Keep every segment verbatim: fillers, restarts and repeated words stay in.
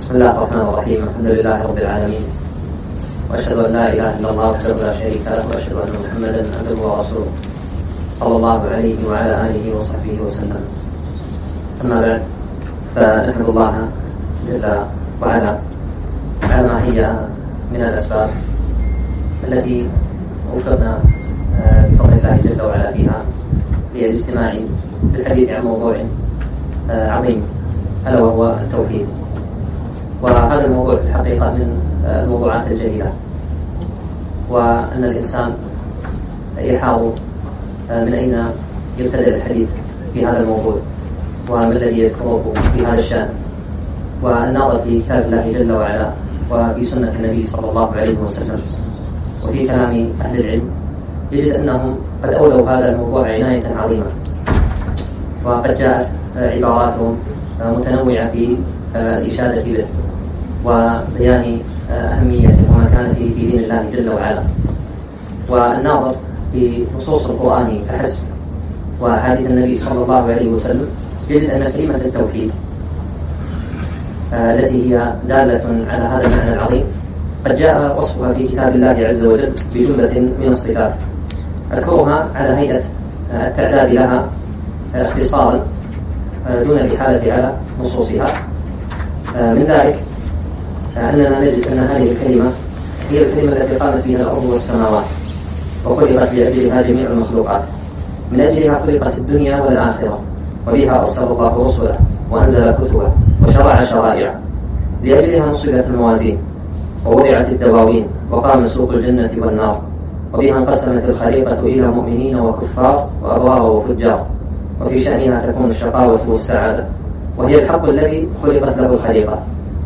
بسم الله الرحمن الرحيم. الحمد لله رب العالمين، وأشهد أن لا إله إلا الله وحده لا شريك له، وأشهد أن محمدا عبده ورسوله صلى الله عليه وعلى آله وصحبه وسلم. أما بعد، فنحمد الله جل وعلا على ما هي من الأسباب التي وفقنا بفضل الله جل وعلا فيها للاجتماع بالحديث عن موضوع عظيم ألا وهو التوحيد. وهذا الموضوع في الحقيقة من الموضوعات الجليلة، وأن الإنسان يحاول من أين يبتدأ الحديث في هذا الموضوع وما الذي يذكره في هذا الشأن. والناظر في كتاب الله جل وعلا وفي سنة النبي صلى الله عليه وسلم وفي كلام أهل العلم يجد أنهم قد أولوا هذا الموضوع عناية عظيمة، وقد جاءت عباراتهم متنوعة في الإشادة به وبيان أهميته ومكانته في دين الله جل وعلا. والناظر في نصوص القرآن فحسب وأحاديث النبي صلى الله عليه وسلم يجد أن كلمة التوحيد التي هي دالة على هذا المعنى العظيم قد جاء وصفها في كتاب الله عز وجل بجملة من الصفات، أذكرها على هيئة التعداد لها اختصارا دون الإحالة على نصوصها. من ذلك أننا نجد أن هذه الكلمة هي الكلمة التي قامت بها الأرض والسماوات وخلقت لأجلها جميع المخلوقات، من أجلها خلقت الدنيا والآخرة، وبها أرسل الله رسله وأنزل كتبه وشرع شرائع، لأجلها نصبت الموازين ووضعت الدواوين وقام سوق الجنة والنار، وبها انقسمت الخليقة إلى مؤمنين وكفار وأبرار وفجار، وفي شأنها تكون الشقاوة والسعادة، وهي الحق الذي خلقت له الخليقة،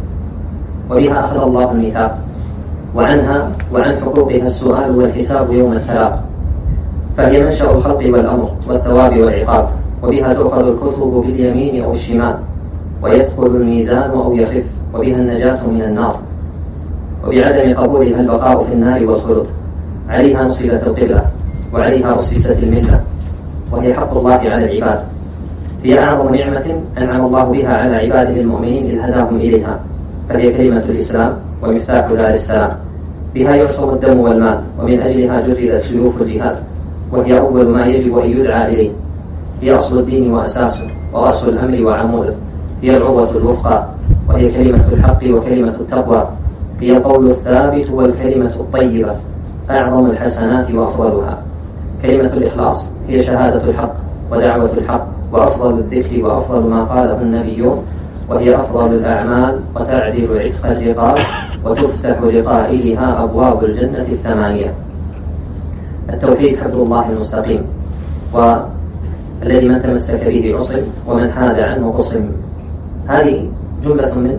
وبها أخذ الله الميثاق، وعنها وعن حقوقها السؤال والحساب يوم التلاق، فهي منشأ الخلق والأمر والثواب والعقاب، وبها تؤخذ الكتب باليمين أو الشمال، ويثقل الميزان أو يخف، وبها النجاة من النار، وبعدم قبولها البقاء في النار والخلود. عليها نصبت القبلة وعليها أسست الملة، وهي حق الله على العباد، هي أعظم نعمة أنعم الله بها على عباده المؤمنين إذ هداهم إليها، فهي كلمة الإسلام ومفتاح دار السلام، بها يعصم الدم والمال، ومن أجلها جردت سيوف الجهاد، وهي أول ما يجب أن يدعى إليه، هي أصل الدين وأساسه ورأس الأمر وعموده، هي العروة الوثقى، وهي كلمة الحق وكلمة التقوى، هي القول الثابت والكلمة الطيبة، أعظم الحسنات وأفضلها. كلمة الإخلاص هي شهادة الحق ودعوة الحق وأفضل الذكر وأفضل ما قاله النبيون، وهي أفضل الأعمال وتعدل عتق الرقاب، وتفتح لقائلها أبواب الجنة الثمانية. التوحيد حبل الله المستقيم، والذي من تمسك به عصم ومن حاد عنه قصم. هذه جملة من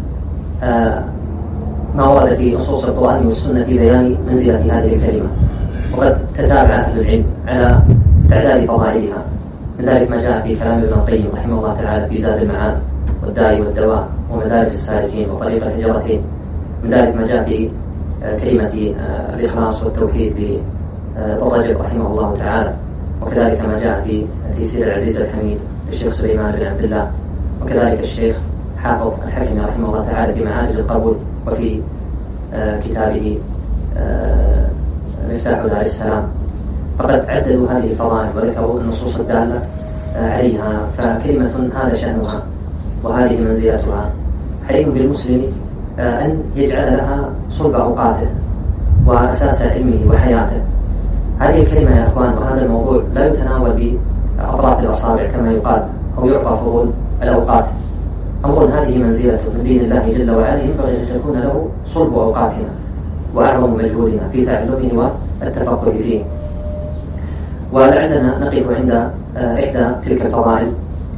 آه ما ورد في نصوص القرآن والسنة في بيان منزلة هذه الكلمة، وقد تتابع أهل العلم على تعداد فضائلها. من ذلك ما جاء في كلام ابن القيم رحمه الله تعالى في زاد المعاد والداء والدواء ومدارج السالكين وطريق الهجرتين. من ذلك ما جاء في كلمة الإخلاص والتوحيد للرجل رحمه الله تعالى، وكذلك ما جاء في تيسير العزيز الحميد للشيخ سليمان بن عبد الله، وكذلك الشيخ حافظ الحكمي رحمه الله تعالى في معارج القبول، وفي كتابه مفتاح دار السلام، فقد عددوا هذه الفضائل وذكروا النصوص الدالة عليها. فكلمة هذا شأنها وهذه منزلتها، حري بالمسلم أن يجعل لها صلب أوقاته وأساس علمه وحياته. هذه الكلمة يا أخوان وهذا الموضوع لا يتناول بأطراف الأصابع كما يقال أو يعطى فضول الأوقات. أمر هذه منزلته من دين الله جل وعلا ينبغي أن تكون له صلب أوقاتنا وأعظم مجهودنا في تعلمه والتفقه فيه. ولعلنا نقف عند إحدى تلك الفضائل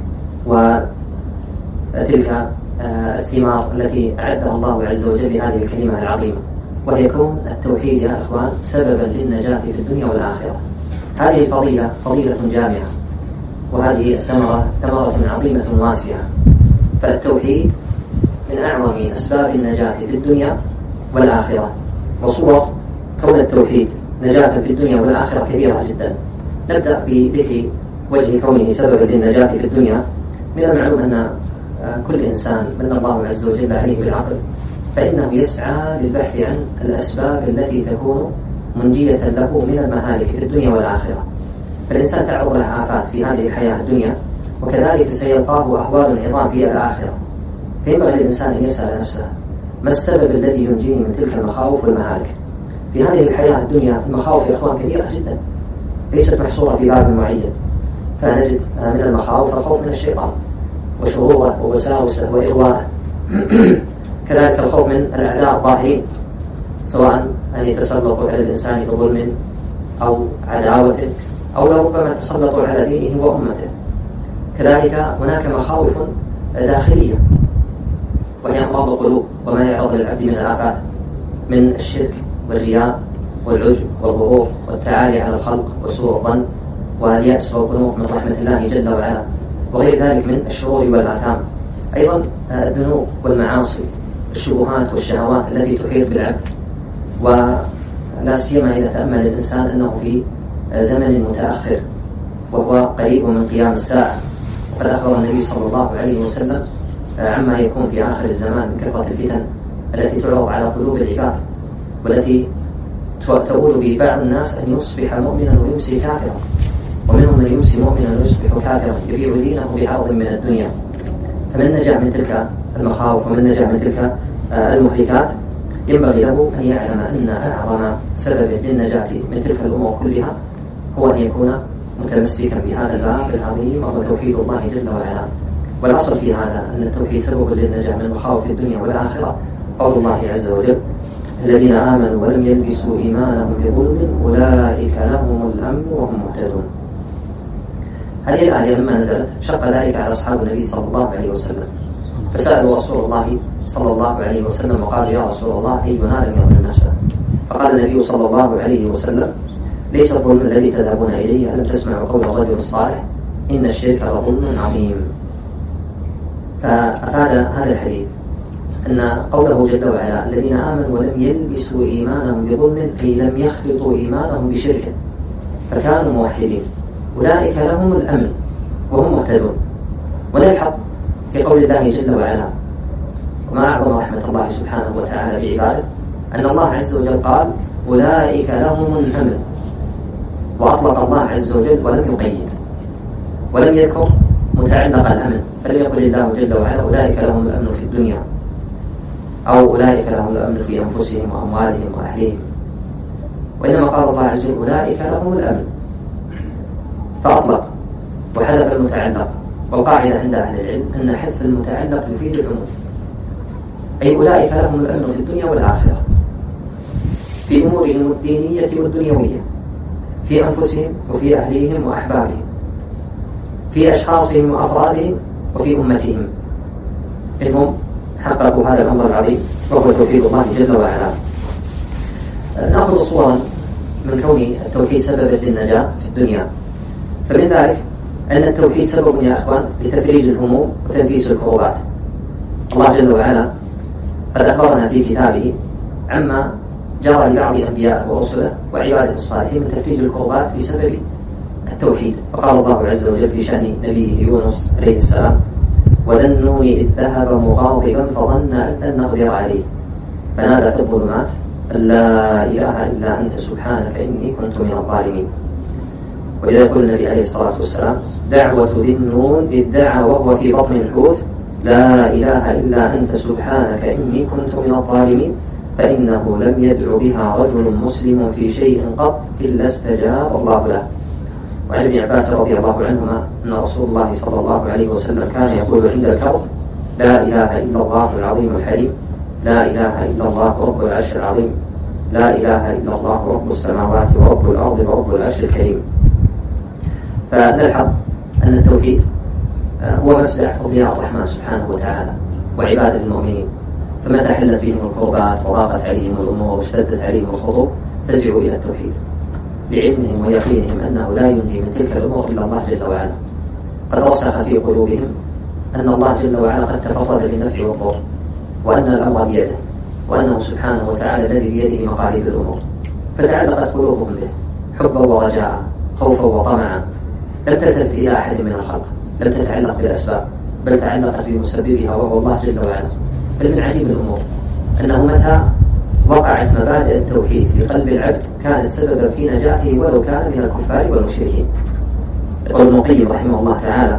وتلك الثمار التي أعدها الله عز وجل لهذه الكلمة العظيمة، وهي كون التوحيد يا أخوان سببا للنجاة في الدنيا والآخرة. هذه الفضيلة فضيلة جامعة، وهذه الثمرة ثمرة عظيمة واسعة. فالتوحيد من أعظم أسباب النجاة في الدنيا والآخرة، وصور كون التوحيد نجاة في الدنيا والآخرة كثيرة جدا. نبدأ بذكر وجه كونه سببا للنجاة في الدنيا. من المعلوم أن كل إنسان من الله عز وجل عليه بالعقل فإنه يسعى للبحث عن الأسباب التي تكون منجية له من المهالك في الدنيا والآخرة. فالإنسان تعرض له آفات في هذه الحياة الدنيا، وكذلك سيلقاه أهوال عظام في الآخرة، فينبغي للإنسان أن يسأل نفسه: ما السبب الذي ينجيني من تلك المخاوف والمهالك؟ في هذه الحياة الدنيا المخاوف يا إخوان كثيرة جدا، ليست محصورة في باب معين، فنجد من المخاوف الخوف من الشيطان وشروره ووساوسه وإغواءه، كذلك الخوف من الأعداء الظاهرين، سواء أن يتسلطوا على الإنسان بظلم أو عداوة، أو لربما تسلطوا على دينه وأمته. كذلك هناك مخاوف داخلية وهي أمراض القلوب وما يعرض للعبد من الآفات من الشرك والرياء والعجب والغرور والتعالي على الخلق وسوء الظن واليأس والقنوط من رحمة الله جل وعلا، وغير ذلك من الشرور والآثام. أيضا الذنوب والمعاصي، الشبهات والشهوات التي تحيط بالعبد، ولا سيما إذا تأمل الإنسان أنه في زمن متأخر وهو قريب من قيام الساعة. وقد أخبر النبي صلى الله عليه وسلم عما يكون في آخر الزمان من كثرة الفتن التي تعرض على قلوب العباد، والتي تقول ببعض الناس أن يصبح مؤمنا ويمسي كافرا، ومنهم من يمسي مؤمنا ويصبح كافرا يبيع دينه بعرض من الدنيا. فمن نجا من تلك المخاوف ومن نجا من تلك المهلكات ينبغي له أن يعلم أن أعظم سبب للنجاة من تلك الأمور كلها هو أن يكون متمسكا بهذا الباب العظيم وهو توحيد الله جل وعلا. والأصل في هذا أن التوحيد سبب للنجاة من مخاوف الدنيا والآخرة. قول الله عز وجل: الذين آمنوا ولم يلبسوا إيمانهم بظلم أولئك لهم الأمن وهم مهتدون. هذه الآية لما نزلت شق ذلك على أصحاب النبي صلى الله عليه وسلم، فسألوا رسول الله صلى الله عليه وسلم وقالوا: يا رسول الله أينا لم يظلم نفسه؟ فقال النبي صلى الله عليه وسلم: ليس الظلم الذي تذهبون إليه، ألم تسمعوا قول الرجل الصالح إن الشرك لظلم عظيم. فأفاد هذا الحديث أن قوله جل وعلا: الذين آمنوا ولم يلبسوا إيمانهم بظلم، أي لم يخلطوا إيمانهم بشرك فكانوا موحدين، أولئك لهم الأمن وهم مهتدون. ونلحظ في قول الله جل وعلا: وما أعظم رحمة الله سبحانه وتعالى بعباده أن الله عز وجل قال: أولئك لهم الأمن، وأطلق الله عز وجل ولم يقيد ولم يذكر متعلق الأمن، فلم يقل الله جل وعلا: أولئك لهم الأمن في الدنيا، أو أولئك لهم الأمن في أنفسهم وأموالهم وأهليهم، وإنما قال الله عز وجل: أولئك لهم الأمن، فأطلق وحذف المتعلق. والقاعدة عند أهل العلم أن حذف المتعلق يفيد العموم، أي أولئك لهم الأمن في الدنيا والآخرة، في أمورهم الدينية والدنيوية، في أنفسهم وفي أهليهم وأحبابهم، في أشخاصهم وأفرادهم وفي أمتهم، إنهم حققوا هذا الأمر العظيم وهو توحيد الله جل وعلا. نأخذ صورا من كون التوحيد سببا للنجاة في الدنيا. فمن ذلك أن التوحيد سبب يا أخوان لتفريج الهموم وتنفيس الكروبات. الله جل وعلا قد أخبرنا في كتابه عما جرى لبعض أنبياء ورسله وعباده الصالحين من تفريج الكروبات بسبب التوحيد. فقال الله عز وجل في شأن نبيه يونس عليه السلام: وذا النون إذ ذهب مغاضبا فظن أن لن نقدر عليه فنادى في الظلمات أن لا إله إلا أنت سبحانك إني كنت من الظالمين. وإذا يقول النبي عليه الصلاة والسلام: دعوة ذي النون إذ دعا وهو في بطن الحوت لا إله إلا أنت سبحانك إني كنت من الظالمين، فإنه لم يدع بها رجل مسلم في شيء قط إلا استجاب الله له. وعن ابن عباس رضي الله عنهما أن رسول الله صلى الله عليه وسلم كان يقول عند الكرب: لا إله إلا الله العظيم الحليم، لا إله إلا الله رب العرش العظيم، لا إله إلا الله رب السماوات ورب الأرض ورب العرش الكريم. فنلحظ أن التوحيد هو مفزع أولياء الرحمن سبحانه وتعالى وعباده المؤمنين، فمتى حلت بهم الكربات وضاقت عليهم الأمور واشتدت عليهم الخطوب فزعوا إلى التوحيد بعلمهم ويقينهم أنه لا ينجي من تلك الأمور إلا الله جل وعلا. قد رسخ في قلوبهم أن الله جل وعلا قد تفضل بالنفع والضر، وأن الأمر بيده، وأنه سبحانه وتعالى الذي بيده مقاليد الأمور، فتعلقت قلوبهم به حبا ورجاء، خوفا وطمعا، لم تلتفت إلى أحد من الخلق، لم تتعلق بالأسباب، بل تعلقت بمسببها وهو الله جل وعلا. بل من عجيب الأمور أنه متى وقعت مبادئ التوحيد في قلب العبد كانت سببا في نجاته ولو كان من الكفار والمشركين. يقول ابن القيم رحمه الله تعالى،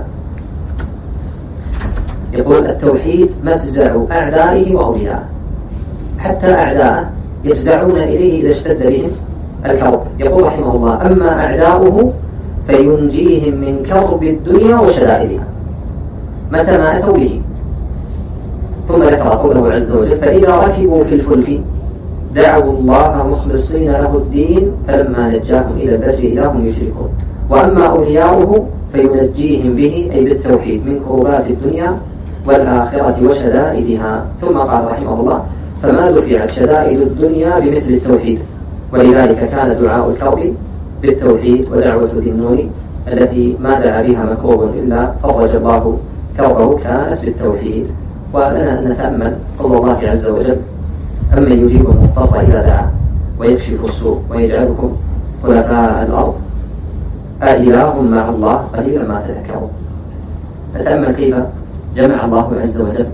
يقول التوحيد مفزع أعدائه وأوليائه، حتى أعداءه يفزعون إليه إذا اشتد بهم الكرب. يقول رحمه الله: أما أعداؤه فينجيهم من كرب الدنيا وشدائدها متى ما أتوا به. ثم ذكر قوله عز وجل: فإذا ركبوا في الفلك دعوا الله مخلصين له الدين فلما نجاهم إلى البر إذا هم يشركون. وأما أولياؤه فينجيهم به أي بالتوحيد من كربات الدنيا والآخرة وشدائدها. ثم قال رحمه الله: فما دفعت شدائد الدنيا بمثل التوحيد، ولذلك كان دعاء الكرب بالتوحيد ودعوة ذي النون التي ما دعا بها مكروب إلا فرج الله كربه كانت بالتوحيد. ولنا أن نتأمل قول الله عز وجل: أمن يجيب المضطر إذا دعا ويكشف السوء ويجعلكم خلفاء الأرض أإله مع الله قليلا ما تذكرون. نتأمل كيف جمع الله عز وجل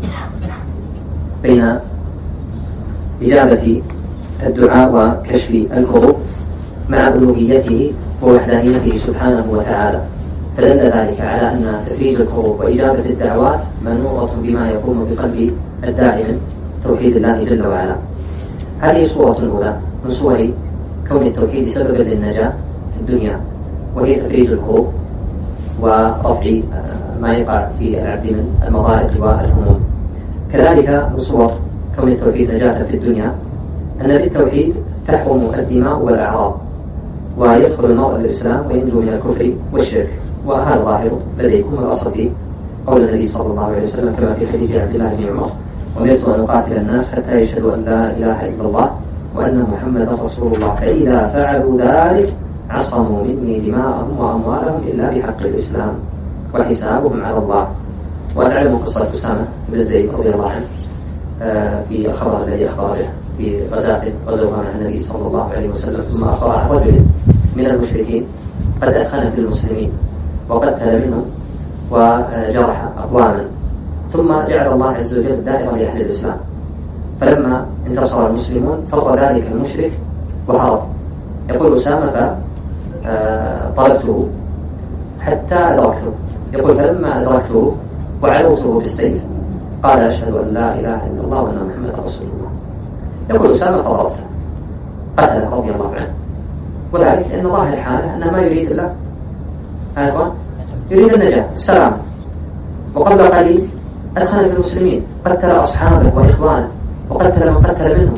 بين إجابة الدعاء وكشف الكروب مع ألوهيته ووحدانيته سبحانه وتعالى، فدل ذلك على أن تفريج الكروب وإجابة الدعوات منوطة بما يقوم بقلب الداعي من توحيد الله جل وعلا. هذه صورة أولى من صور كون التوحيد سببا للنجاة في الدنيا، وهي تفريج الكروب ورفع ما يقع في العبد من المضائق والهموم. كذلك من صور كون التوحيد نجاة في الدنيا أن بالتوحيد تحرم الدماء والأعراض، ويدخل المرء الإسلام وينجو من الكفر والشرك. وهذا ظاهر لديكم الأصل في قول النبي صلى الله عليه وسلم كما في حديث عبد الله بن عمر: أمرت أن أقاتل الناس حتى يشهدوا أن لا إله إلا الله وأن محمدا رسول الله، فإذا فعلوا ذلك عصموا مني دماءهم وأموالهم إلا بحق الإسلام وحسابهم على الله. وأعلم قصة أسامة بن زيد رضي الله عنه في الخبر الذي أخبر به في غزاته غزوها مع النبي صلى الله عليه وسلم، ثم أخبر عن رجل من المشركين قد أدخل في المسلمين وقتل منهم وجرح أقواما، ثم جعل الله عز وجل دائرة لأهل الإسلام. فلما انتصر المسلمون فرض ذلك المشرك وهرب. يقول أسامة: فطلبته حتى أدركته. يقول: فلما أدركته وعلوته بالسيف قال: أشهد أن لا إله إلا الله وأن محمدا رسول الله. يقول أسامة: فضربته قتله رضي الله عنه، وذلك لأن ظاهر حاله أنه ما يريد إلا أيضا يريد النجاة السلام. وقبل قليل أدخل في المسلمين، قتل أصحابه وإخوانه وقتل من قتل منهم.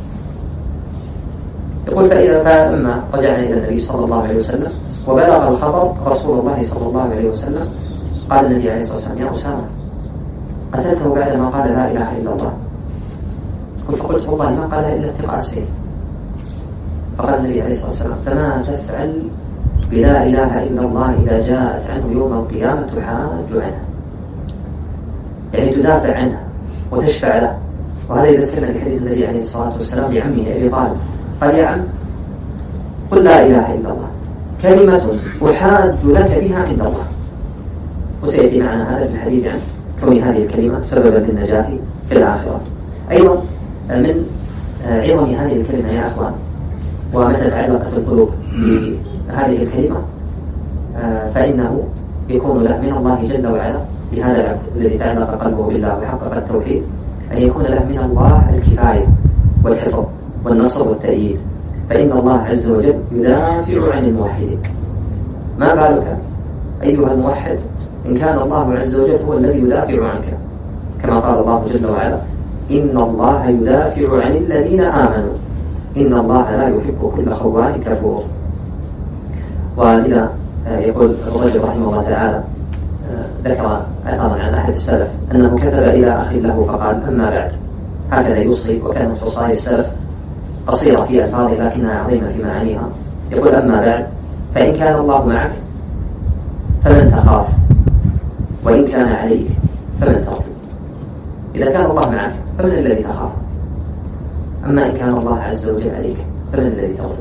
يقول: فإذا فلما رجعنا إلى النبي صلى الله عليه وسلم وبلغ الخبر رسول الله صلى الله عليه وسلم قال النبي عليه الصلاة والسلام: يا أسامة قتلته بعدما قال لا إله إلا الله. فقلت: والله ما قالها إلا اتقاء السيف. فقال النبي عليه الصلاة والسلام: فما تفعل بلا إله إلا الله إذا جاءت عنه يوم القيامة تحاج عنها، يعني تدافع عنها وتشفع له. وهذا يذكرنا بحديث النبي عليه الصلاة والسلام لعمه أبي طالب، قال: يا عم قل لا إله إلا الله كلمة أحاج لك بها عند الله. وسيأتي معنا هذا في الحديث عن كون هذه الكلمة سببا للنجاة في الآخرة. أيضا من عظم هذه الكلمة يا أخوان، ومتى تعلقت القلوب بهذه الكلمة فإنه يكون له من الله جل وعلا لهذا العبد الذي تعلق قلبه بالله وحقق التوحيد أن يكون له من الله الكفاية والحفظ والنصر والتأييد. فإن الله عز وجل يدافع عن الموحدين. ما بالك أيها الموحد إن كان الله عز وجل هو الذي يدافع عنك، كما قال الله جل وعلا: إن الله يدافع عن الذين آمنوا إن الله لا يحب كل خوان كفور. ولذا يقول الرجل رحمه الله تعالى ذكر أثرا عن أحد السلف أنه كتب إلى أخ له فقال: أما بعد. هكذا يوصي، وكانت وصايا السلف قصيرة في ألفاظها لكنها عظيمة في معانيها. يقول: أما بعد، فإن كان الله معك فمن تخاف، وإن كان عليك فمن ترجو. إذا كان الله معك فمن الذي تخاف؟ أما إن كان الله عز وجل عليك فمن الذي ترجو؟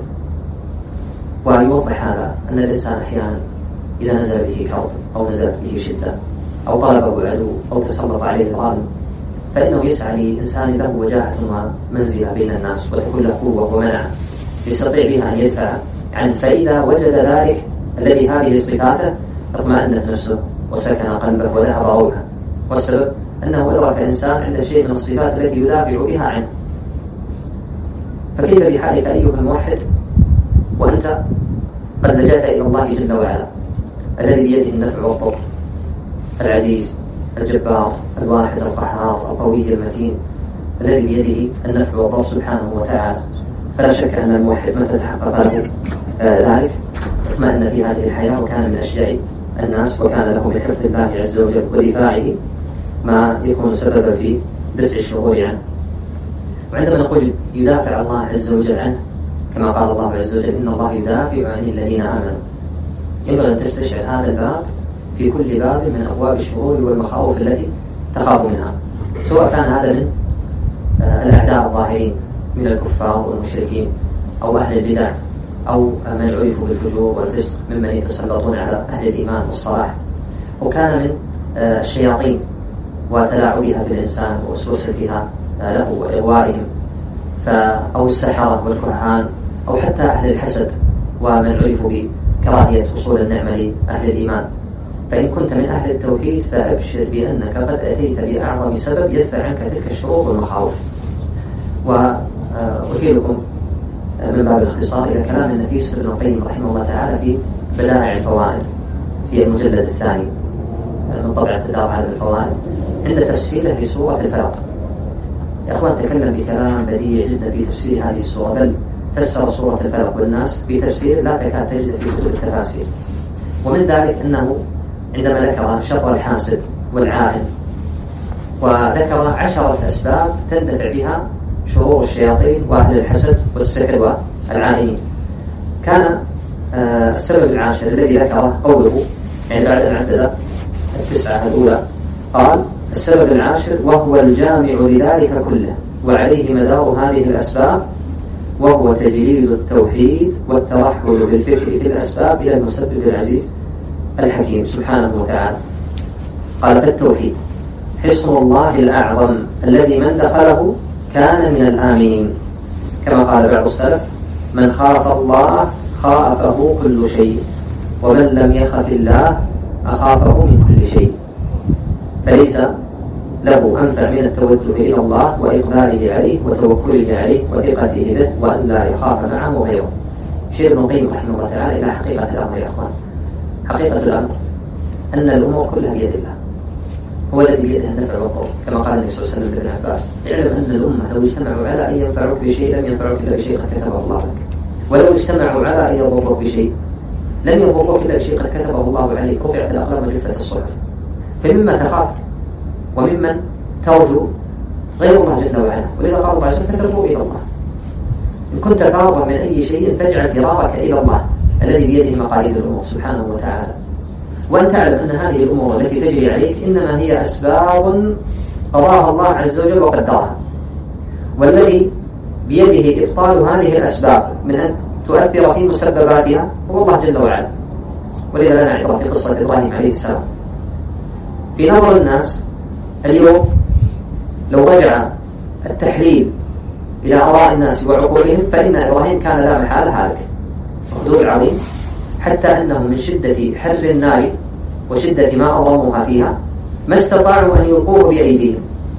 ويوضح هذا أن الإنسان أحيانا إذا نزل به كرب أو نزلت به شدة أو طلبه عدو أو تسلط عليه ظالم، فإنه يسعى لإنسان له وجاهة ومنزلة بين الناس وتكون له قوة ومنعة يستطيع بها أن يدفع عنه. فإذا وجد ذلك الذي هذه صفاته اطمأنت نفسه وسكن قلبه وذهب روحه. والسبب أنه أدرك إنسان عنده شيء من الصفات التي يدافع بها عنه. فكيف بحالك أيها الموحد وأنت قد لجأت إلى الله جل وعلا الذي بيده النفع والضر، العزيز الجبار الواحد القهار القوي المتين، الذي بيده النفع والضر سبحانه وتعالى. فلا شك أن الموحد متى تحقق له آه ذلك اطمأن في هذه الحياة وكان من أشجع الناس، وكان له بحفظ الله عز وجل ودفاعه ما يكون سببا في دفع الشرور عنه. وعندما نقول يدافع الله عز وجل عنه كما قال الله عز وجل إن الله يدافع عن الذين آمنوا، ينبغي أن تستشعر هذا الباب في كل باب من أبواب الشرور والمخاوف التي تخاف منها، سواء كان هذا من الأعداء الظاهرين من الكفار والمشركين أو أهل البدع أو من عرفوا بالفجور والفسق ممن يتسلطون على أهل الإيمان والصلاح، وكان من الشياطين وتلاعبها في الإنسان ووسوستها له وإغوائهم، أو السحرة والكهان أو حتى أهل الحسد ومن عرفوا بكراهية وصول النعمة لأهل الإيمان. فإن كنت من أهل التوحيد فأبشر بأنك قد أتيت بأعظم سبب يدفع عنك تلك الشرور والمخاوف. وأحيلكم من باب الاختصار إلى كلام النفيس ابن القيم رحمه الله تعالى في بدائع الفوائد في المجلد الثاني من طبعة دار عالم الفوائد عند تفسيره لسورة الفلق. يا أخوان تكلم بكلام بديع جدا في تفسير هذه السورة، بل فسر سورة الفلق والناس بتفسير لا تكاد تجد في كتب التفاسير. ومن ذلك أنه عندما ذكر شر الحاسد والعائن وذكر عشرة أسباب تندفع بها شرور الشياطين وأهل الحسد والسحر والعائنين، كان السبب العاشر الذي ذكره قوله يعني بعد أن عدد التسعة الأولى قال السبب العاشر وهو الجامع لذلك كله وعليه مدار هذه الأسباب، وهو تجريد التوحيد والترحل بالفكر في الأسباب إلى المسبب العزيز الحكيم سبحانه وتعالى. قال فالتوحيد حصن الله الأعظم الذي من دخله كان من الآمنين، كما قال بعض السلف من خاف الله خافه كل شيء ومن لم يخف الله أخافه من كل شيء، فليس له أنفع من التوجه إلى الله وإقباله عليه وتوكله عليه وثقته به وأن لا يخاف معه غيره. شير ابن القيم رحمه الله تعالى إلى حقيقة الأمر يا أخوان. حقيقة الأمر أن الأمور كلها بيد الله، هو الذي بيده النفع والضر، كما قال النبي صلى الله عليه وسلم لابن عباس اعلم أن الأمة لو اجتمعوا على أن ينفعوك بشيء لم ينفعوك إلا بشيء قد كتبه الله لك، ولو اجتمعوا على أن يضروك بشيء لم يضروك إلا بشيء قد كتبه الله عليك، رفعت الأقلام وجفت الصحف. فمما تخاف وممن ترجو غير الله جل وعلا، ولذا قال الله عز وجل ففروا إلى الله. إن كنت فارغا من أي شيء فاجعل فرارك إلى الله الذي بيده مقاليد الأمور سبحانه وتعالى، وأن تعلم أن هذه الأمور التي تجري عليك إنما هي أسباب قضاها الله عز وجل وقدرها، والذي بيده إبطال هذه الأسباب من أن تؤثر في مسبباتها هو الله جل وعلا. ولذا لنا عبرة في قصة إبراهيم عليه السلام. في نظر الناس اليوم لو رجع التحليل إلى آراء الناس وعقولهم فإن إبراهيم كان لا محالة هالك مخدوع عظيم، حتى أنهم من شدة حر النار وشدة ما أضرموها فيها ما استطاعوا أن يلقوه بأيديهم،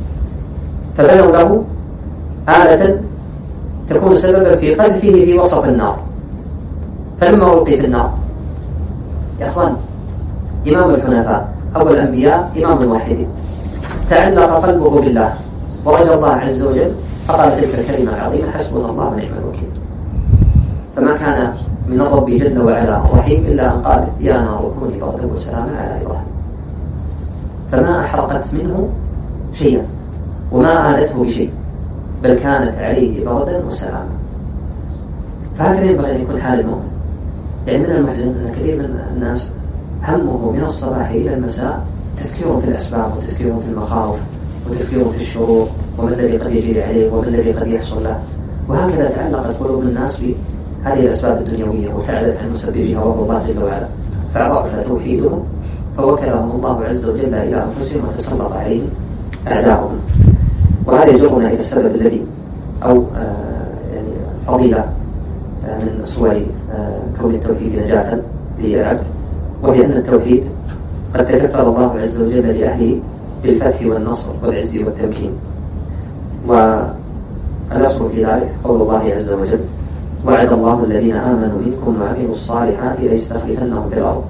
فبنوا له آلة تكون سببا في قذفه في وسط النار. فلما ألقي في النار يا أخوان إمام الحنفاء أول الأنبياء إمام الموحدين تعلق قلبه بالله ورجى الله عز وجل فقال تلك الكلمة العظيمة حسبنا الله ونعم الوكيل. فما كان من الرب جل وعلا رحيم إلا أن قال يا نار كوني بردا وسلاما على إبراهيم، فما أحرقت منه شيئا وما آلته بشيء بل كانت عليه بردا وسلاما. فهكذا ينبغي أن يكون حال المؤمن. يعني من المحزن أن كثير من الناس همه من الصباح إلى المساء تفكير في الأسباب وتفكير في المخاوف وتفكير في الشرور وما الذي قد يجري عليه وما الذي قد يحصل له، وهكذا تعلقت قلوب الناس بهذه الأسباب الدنيوية وابتعدت عن مسببها وهو الله جل وعلا، فضعف توحيدهم فوكلهم الله عز وجل إلى أنفسهم وتسلط عليهم أعداؤهم. وهذا يجرنا إلى السبب الذي أو آه يعني فضيلة آه من صور آه كون التوحيد نجاة للعبد، وهي أن التوحيد قد تكفل الله عز وجل لأهله بالفتح والنصر والعز والتمكين. والنصر في ذلك قول الله عز وجل: وعد الله الذين آمنوا منكم وعملوا الصالحات ليستخلفنهم في الأرض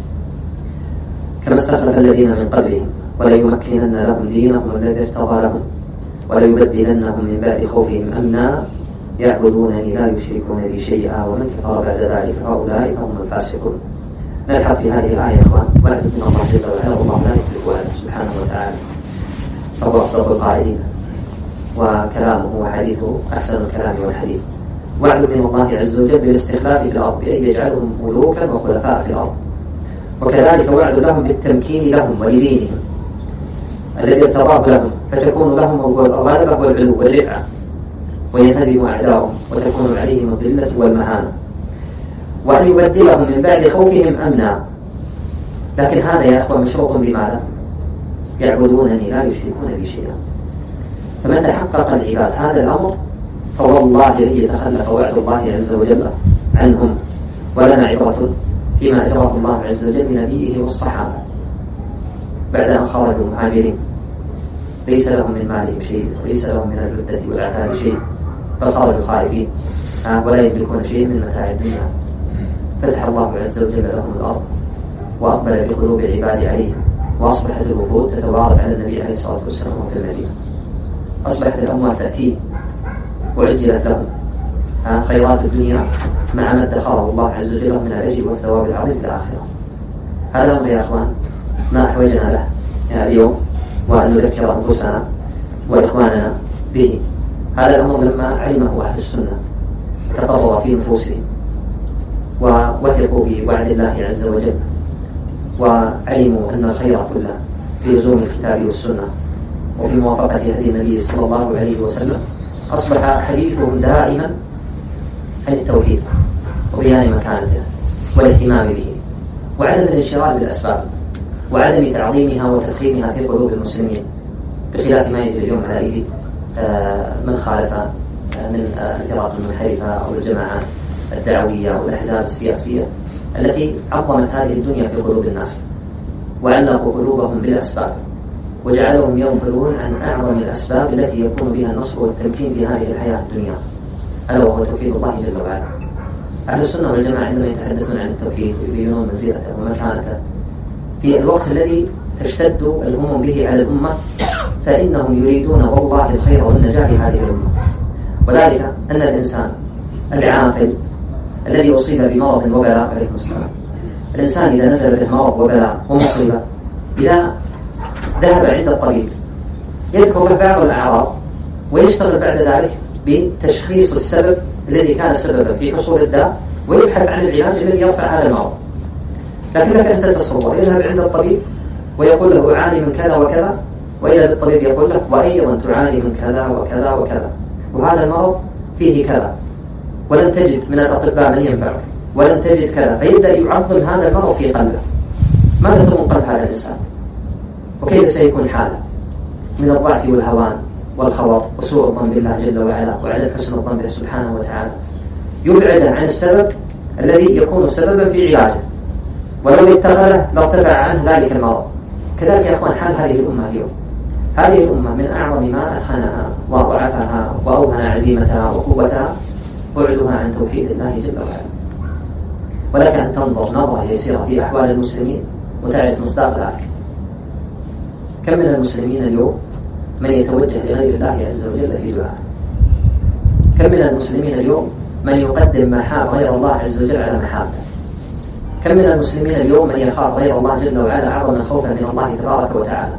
كما استخلف الذين من قبلهم وليمكنن لهم دينهم الذي ارتضى لهم وليبدلنهم من بعد خوفهم أمنا يعبدونني لا يشركون بي شيئا ومن كفر بعد ذلك فأولئك هم الفاسقون. نلحظ في هذه الآية يا إخوان: وعد من الله جل وعلا والله لا يخلف وعده سبحانه وتعالى، فهو أصدق القائلين وكلامه وحديثه أحسن الكلام والحديث. وعد من الله عز وجل بالاستخلاف في الأرض بأن يجعلهم ملوكا وخلفاء في الأرض، وكذلك وعد لهم بالتمكين لهم ولدينهم الذي ارتضاه لهم، فتكون لهم الغلبة والعلو والرفعة وينهزم أعداؤهم وتكون عليهم الذلة والمهانة، وأن يبدلهم من بعد خوفهم أمنا. لكن هذا يا أخوة مشروط بماذا؟ يعبدونني لا يشركون بي شيئا. فمتى حقق العباد هذا الأمر فوالله لن يتخلف وعد الله عز وجل عنهم. ولنا عبرة فيما أجراه الله عز وجل لنبيه والصحابة بعد أن خرجوا مهاجرين، ليس لهم من مالهم شيء وليس لهم من العدة والعتاد شيء، بل خرجوا خائفين ولا يملكون شيء من متاع الدنيا. فتح الله عز وجل لهم الأرض وأقبل بقلوب العباد عليهم، وأصبحت الوفود تتوارد على النبي عليه الصلاة والسلام في المدينة، أصبحت الأموال تأتيه وعجلت لهم خيرات الدنيا مع ما ادخره الله عز وجل من الأجر والثواب العظيم في الآخرة. هذا الأمر يا أخوان ما أحوجنا له يعني اليوم، وأن نذكر أنفسنا وإخواننا به. هذا الأمر لما علمه أهل السنة وتقرر في نفوسهم ووثقوا بوعد الله عز وجل وعلموا أن الخير كله في لزوم الكتاب والسنة وفي موافقة هدي النبي صلى الله عليه وسلم، أصبح حديثهم دائما عن التوحيد وبيان مكانته والاهتمام به وعدم الانشغال بالأسباب وعدم تعظيمها وتفخيمها في قلوب المسلمين، بخلاف ما يجري اليوم على أيدي من خالف من الفرق المنحرفة أو الجماعات الدعوية والأحزاب السياسية التي عظمت هذه الدنيا في قلوب الناس وعلقوا قلوبهم بالأسباب وجعلهم ينفرون عن أعظم الأسباب التي يكون بها النصر والتمكين في هذه الحياة الدنيا، ألا وهو توحيد الله جل وعلا. أهل السنة والجماعة عندما يتحدثون عن التوحيد ويبينون منزلته ومكانته في الوقت الذي تشتد الهموم به على الأمة، فإنهم يريدون والله الخير والنجاة لهذه الأمة. وذلك أن الإنسان العاقل الذي أصيب بمرض وبلاء عليكم السلام، الإنسان إذا نزل به مرض وبلاء ومصيبة إذا ذهب عند الطبيب يذكر له بعض الأعراض ويشتغل بعد ذلك بتشخيص السبب الذي كان سببا في حصول الداء ويبحث عن العلاج الذي يرفع هذا المرض. لكن لك أن تتصور يذهب عند الطبيب ويقول له أعاني من كذا وكذا، وإذا الطبيب يقول له وأيضا تعاني من كذا وكذا وكذا وهذا المرض فيه كذا ولن تجد من الأطباء من ينفعك ولن تجد كذا، فيبدأ يعظم هذا المرض في قلبه. ماذا تظن قلب هذا الإنسان؟ وكيف سيكون حاله من الضعف والهوان والخور وسوء الظن بالله جل وعلا وعدم حسن الظن به سبحانه وتعالى، يبعده عن السبب الذي يكون سببا في علاجه، ولو اتخذه لارتفع عنه ذلك المرض. كذلك يا أخوان حال هذه الأمة اليوم، هذه الأمة من أعظم ما أثخنها وضعفها وأوهن عزيمتها وقوتها بعدها عن توحيد الله جل وعلا. ولك أن تنظر نظرة يسيرة في أحوال المسلمين وتعرف مصداق ذلك. كم من المسلمين اليوم من يتوجه لغير الله عز وجل في دعاء؟ كم من المسلمين اليوم من يقدم محاب غير الله عز وجل على محابه؟ كم من المسلمين اليوم من يخاف غير الله جل وعلا أعظم من خوفه من الله تبارك وتعالى؟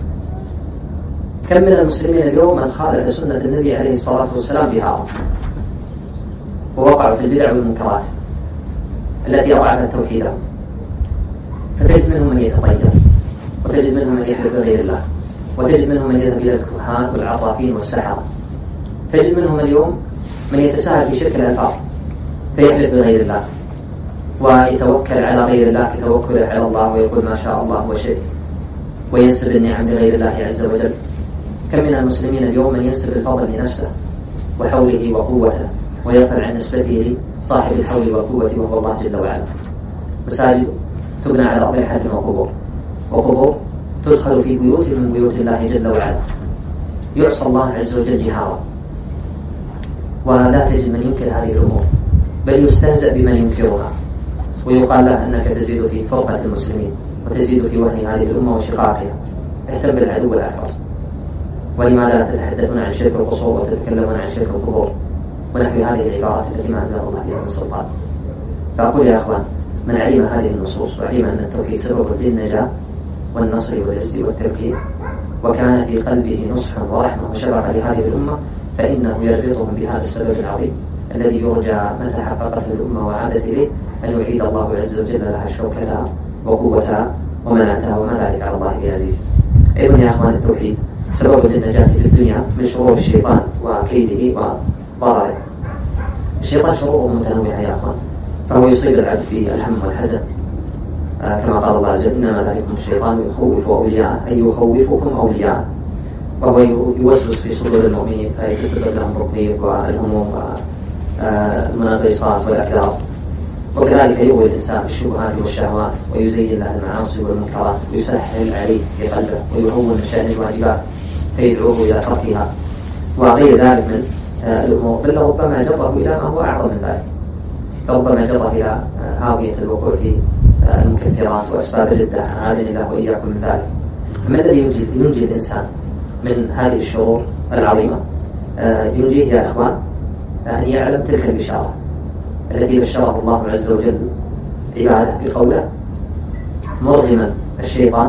كم من المسلمين اليوم من خالف سنة النبي عليه الصلاة والسلام بهذا ووقعوا في البدع والمنكرات التي أضعفت توحيدهم؟ فتجد منهم من يتطيب، وتجد منهم من يحلف بغير الله، وتجد منهم من يذهب إلى الكهان والعرافين والسحرة، تجد منهم اليوم من يتساهل في شرك الألفاظ فيحلف بغير الله، ويتوكل على غير الله كتوكله على الله ويقول ما شاء الله وشئت، وينسب النعم لغير الله عز وجل. كم من المسلمين اليوم من ينسب الفضل لنفسه وحوله وقوته، ويغفل عن نسبته لصاحب الحول والقوة وهو الله جل وعلا. مساجد تبنى على أضرحة وقبور، وقبور تدخل في بيوت من بيوت الله جل وعلا، يعصى الله عز وجل جهارا، ولا تجد من ينكر هذه الأمور، بل يستهزأ بمن ينكرها، ويقال له أنك تزيد في فرقة المسلمين وتزيد في وهن هذه الأمة وشقاقها. اهتم بالعدو الأكبر. ولماذا لا تتحدثون عن شرك القصور وتتكلمون عن شرك القبور ونحو هذه العبارات التي ما أنزل الله بها من سلطان؟ فأقول يا أخوان، من علم هذه النصوص وعلم أن التوحيد سبب للنجاة والنصر والعز والتمكين، وكان في قلبه نصح ورحمة وشفقة لهذه الأمة، فإنه يربطهم بهذا السبب العظيم الذي يرجى متى حققته الأمة وعادت إليه أن يعيد الله عز وجل لها شوكتها وقوتها ومنعتها، وما ذلك على الله بعزيز. أيضا يا أخوان، التوحيد سبب للنجاة في الدنيا من شرور الشيطان وكيده وضرره. الشيطان شروره متنوعة يا أخوان، فهو يصيب العبد في الهم والحزن، آه كما قال الله عز وجل إنما ذلكم الشيطان يخوف أولياءه، أي يخوفكم أولياءه، وهو يوسوس في صدور المؤمنين فيتسبب لهم بالضيق والهموم والمناقصات والأكدار. وكذلك يغوي الإنسان بالشبهات والشهوات ويزين له المعاصي والمنكرات ويسهل عليه في قلبه ويهون شأن الواجبات فيدعوه إلى تركها وغير ذلك من الأمور، بل ربما جره إلى ما هو أعظم من ذلك، ربما جره إلى هاوية الوقوع في المكفرات وأسباب الردة، أعاذني الله وإياكم من ذلك. فما الذي ينجي, ينجي الإنسان من هذه الشرور العظيمة؟ ينجيه يا إخوان أن يعلم تلك البشارة التي بشره الله عز وجل عباده بقوله مرغما الشيطان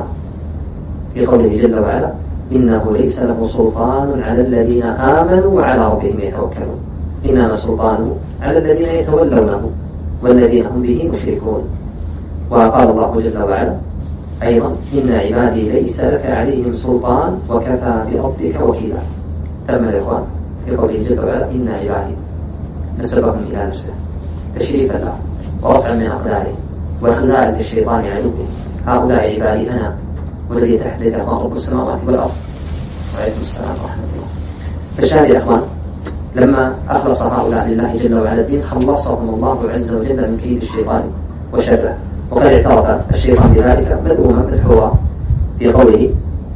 في قوله جل وعلا إنه ليس له سلطان على الذين آمنوا وعلى ربهم يتوكلون، إنما سلطانه على الذين يتولونه والذين هم به مشركون. وقال الله جل وعلا أيضا إن عبادي ليس لك عليهم سلطان وكفى بربك وكيلا. تم الإخوان في قوله جل وعلا إن عبادي نسبهم إلى نفسه تشريفا له ورفعا من أقداره وخزائل الشيطان عدوه، هؤلاء عبادي أنا والذي تحدث لهم رب السماوات والأرض. وعليكم السلام ورحمة الله. فالشاهد يا أخوان، لما أخلص هؤلاء لله جل وعلا الدين خلصهم الله عز وجل من كيد الشيطان وشره، وقد اعترف الشيطان بذلك مذءوما مدحورا في قوله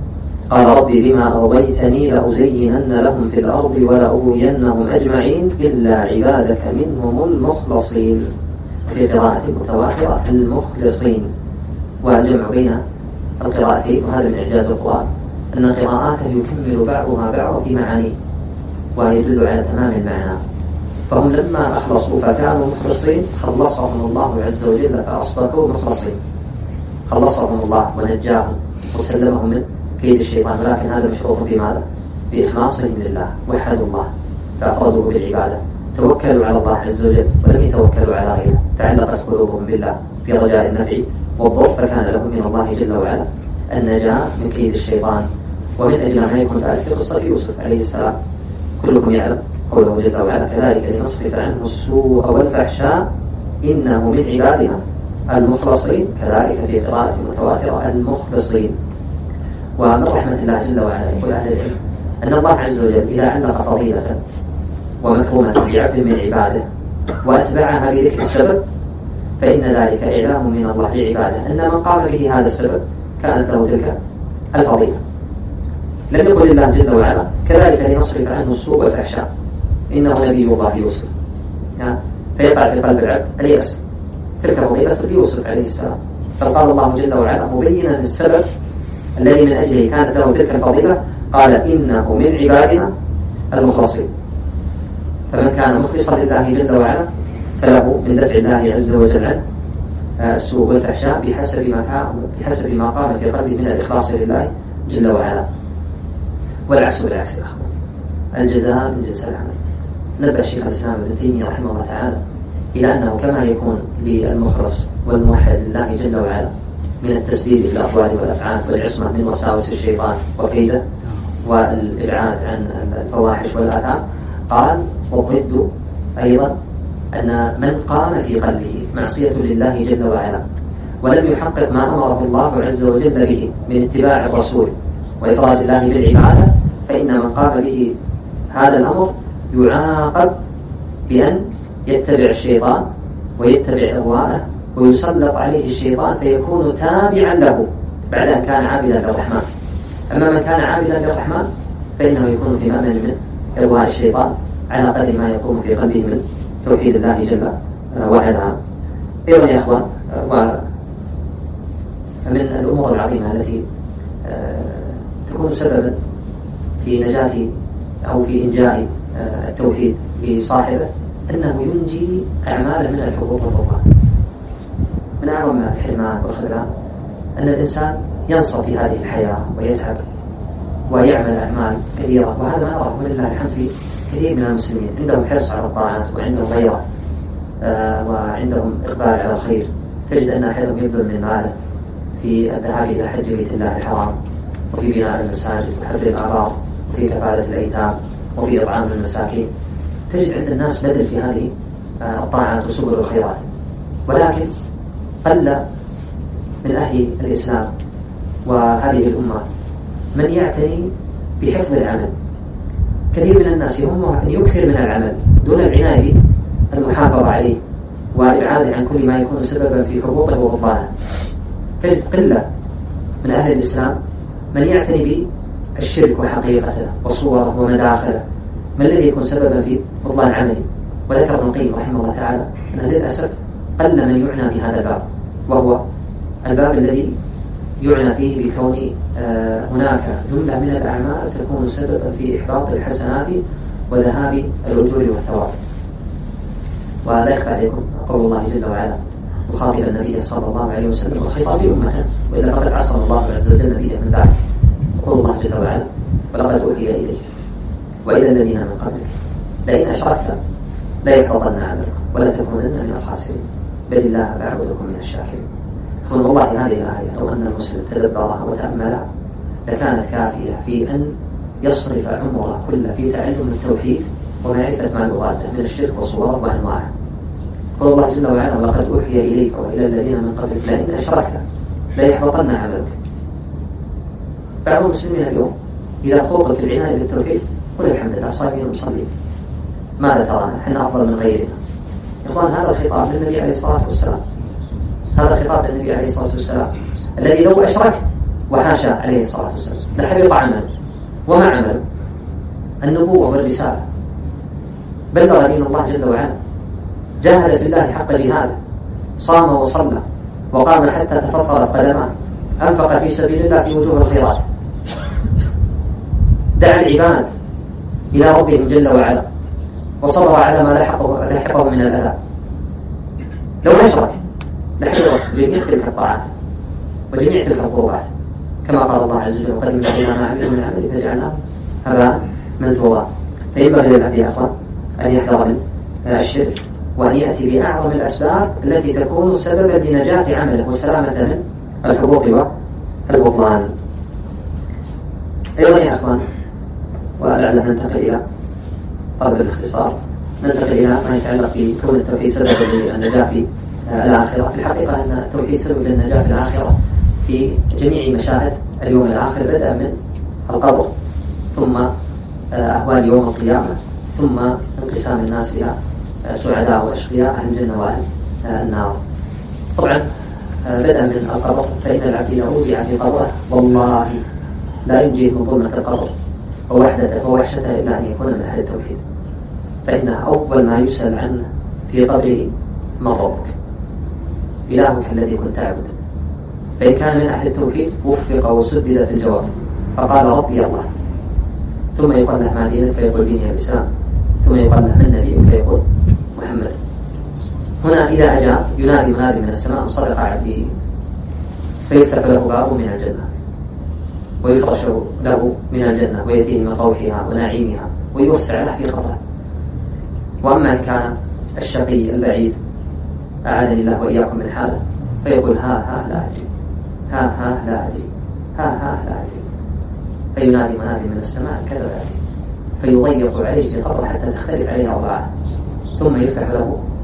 قال ربي بما أغويتني لأزينن لهم في الأرض ولأغوينهم أجمعين إلا عبادك منهم المخلصين، في قراءة متواترة المخلصين. والجمع بين القراءتين، وهذا من إعجاز القرآن أن قراءاته يكمل بعضها بعضا في معانيه ويدل على تمام المعنى. فهم لما أخلصوا فكانوا مخلصين خلصهم الله عز وجل فأصبحوا مخلصين، خلصهم الله ونجاهم وسلمهم من كيد الشيطان، ولكن هذا مشروط بماذا؟ بإخلاصهم لله، وحدوا الله فأفردوه بالعبادة، توكلوا على الله عز وجل ولم يتوكلوا على غيره، تعلقت قلوبهم بالله في رجاء النفع والضر، فكان لهم من الله جل وعلا النجاة من كيد الشيطان. ومن أجل ما يكون ذلك في قصة يوسف عليه السلام كلكم يعلم قوله جل وعلا كذلك لنصرف عنه السوء والفحشاء إنه من عبادنا المخلصين، كذلك في قراءة متواترة المخلصين. ومن رحمة الله جل وعلا يقول أهل العلم أن الله عز وجل إذا علق فضيلة ومكرمة بعبد من عباده وأتبعها بذكر السبب فإن ذلك إعلام من الله لعباده أن من قام به هذا السبب كانت له تلك الفضيلة. لم يقل الله جل وعلا كذلك لنصرف عنه السوء والفحشاء إنه نبي الله يوسف، فيقع في قلب العبد اليأس، تلك فضيلة ليوسف عليه السلام، فقال الله جل وعلا مبينا السبب الذي من أجله كانت له تلك الفضيلة، قال إنه من عبادنا المخلصين. فمن كان مخلصا لله جل وعلا فله من دفع الله عز وجل عنه السوء والفحشاء بحسب ما كان بحسب ما قام في قلبه من الإخلاص لله جل وعلا. والعكس بالعكس يا أخوان، الجزاء من جنس العمل. نبه الشيخ الإسلام ابن تيمية رحمه الله تعالى إلى أنه كما يكون للمخلص والموحد لله جل وعلا من التسديد في الأقوال والأفعال والعصمة من وساوس الشيطان وكيده والإبعاد عن الفواحش والآثام، قال والضد أيضا أن من قام في قلبه معصية لله جل وعلا ولم يحقق ما أمره الله عز وجل به من اتباع الرسول وإفراد الله بالعبادة، فإن من قام به هذا الأمر يعاقب بأن يتبع الشيطان ويتبع أهواءه ويسلط عليه الشيطان فيكون تابعا له بعد أن كان عابدا للرحمن. أما من كان عابدا للرحمن فإنه يكون في مأمن من أهواء الشيطان على قدر ما يكون في قلبه من توحيد الله جل وعلا. أيضا يا أخوان، ومن الأمور العظيمة التي تكون سببا في نجاة أو في إنجاء التوحيد لصاحبه أنه ينجي أعماله من الحقوق والبطلان. من أعظم الحرمان والخذلان أن الإنسان ينصب في هذه الحياة ويتعب ويعمل أعمال كثيرة، وهذا ما نراه ولله الحمد في كثير من المسلمين، عندهم حرص على الطاعات وعندهم غيرة آه وعندهم إقبال على الخير. تجد أن أحدهم يبذل من ماله في الذهاب إلى حج بيت الله الحرام، وفي بناء المساجد وحفر الآبار، وفي كفالة الأيتام، وفي إطعام المساكين. تجد عند الناس بذل في هذه آه الطاعات وسبل الخيرات، ولكن قل من أهل الإسلام وهذه الأمة من يعتني بحفظ العمل. كثير من الناس يهمه أن يكثر من العمل دون العناية بالمحافظة عليه والإبعاد عن كل ما يكون سببا في حبوطه وبطلانه. تجد قلة من أهل الإسلام من يعتني بالشرك وحقيقته وصوره ومداخله، ما الذي يكون سببا في بطلان عمله. وذكر ابن القيم رحمه الله تعالى أن للأسف قل من يعنى بهذا الباب، وهو الباب الذي يعنى فيه بكون آه هناك جملة من الأعمال تكون سببا في إحباط الحسنات وذهاب الأجور والثواب. ولا يخفى عليكم قول الله جل وعلا مخاطب النبي صلى الله عليه وسلم وخطاب أمته، وإلا فقد عصم الله عز وجل نبيه من ذلك. يقول الله جل وعلا ولقد أوحي إليك وإلى الذين من قبلك لئن أشركت ليحبطن عملك ولتكونن من الخاسرين بل الله أعبدكم من الشاكرين. ثم والله هذه الآية لو أن المسلم تدبرها وتأملها لكانت كافية في أن يصرف عمره كله في تعلم التوحيد ومعرفة ما يراده من الشرك وصوره وأنواعه. قال الله جل وعلا ولقد أوحي إليك وإلى الذين من قبلك لئن أشركت ليحبطن عملك. بعض المسلمين اليوم إذا خوضوا في العناية بالتوحيد قل الحمد لله صايمين ومصلين، ماذا ترانا؟ احنا أفضل من غيرنا. إخوان، هذا الخطاب للنبي عليه الصلاة والسلام، هذا خطاب للنبي عليه الصلاة والسلام الذي لو أشرك وحاشا عليه الصلاة والسلام لحبط عمله. وما عمله؟ النبوة والرسالة، بلغ دين الله جل وعلا، جاهد في الله حق جهاده، صام وصلى وقام حتى تفطرت قدماه، أنفق في سبيل الله في وجوه الخيرات، دعا العباد إلى ربهم جل وعلا، وصبر على ما لحقه, لحقه من الأذى. لو أشرك لحضرت جميع تلك الطاعات وجميع تلك القربات، كما قال الله عز وجل وقدمنا إلى ما عملوا من عمل فجعلناه هباء منثورا. فينبغي للعبد يا أخوان أن يحذر من الشرك وأن يأتي بأعظم الأسباب التي تكون سببا لنجاة عمله والسلامة من الحبوط والبطلان. أيضا يا أخوان، ولعلنا ننتقل إلى طلب الاختصار، ننتقل إلى ما يتعلق بكون التوحيد سببا للنجاة في الآخرة. في الحقيقة أن التوحيد سبب للنجاة في الآخرة في جميع مشاهد اليوم الآخر، بدأ من القبر ثم أهوال يوم القيامة ثم انقسام الناس إلى سعداء وأشقياء أهل الجنة وأهل النار. طبعا بدأ من القبر، فإن العبد إذا أودع في قبره والله لا ينجيه من ظلمة القبر ووحدته ووحشته إلا أن يكون من أهل التوحيد، فإنه أول ما يسأل عنه في قبره من ربك؟ إلهك الذي كنت تعبد. فإن كان من أهل التوحيد وفق وسدد في الجواب فقال ربي الله، ثم يقال له ما دينك فيقول ديني الإسلام، ثم يقال له من نبيك فيقول محمد. هنا إذا أجاب ينادي منادي من السماء صدق عبدي، فيفتح له باب من الجنة ويفرش له من الجنة ويأتيه من روحها ونعيمها ويوسع له في قبره. وأما إن كان الشقي البعيد أعاذني الله وإياكم من حاله فيقول ها ها لا أدري، ها ها لا أدري، ها ها لا أدري، فينادي منادي من السماء كذا لا أدري، فيضيق عليه في قبره حتى تختلف عليه أوضاعه، ثم يفتح له